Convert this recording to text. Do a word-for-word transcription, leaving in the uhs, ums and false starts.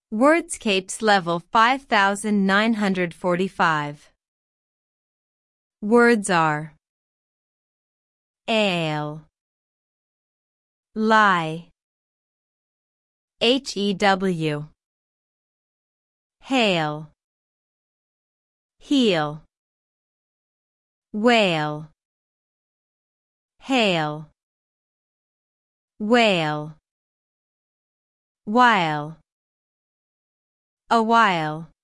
Wordscapes level five thousand nine hundred forty-five. Words are ale, lie, H-E-W, hail, heel, whale, hail, whale, while, a while.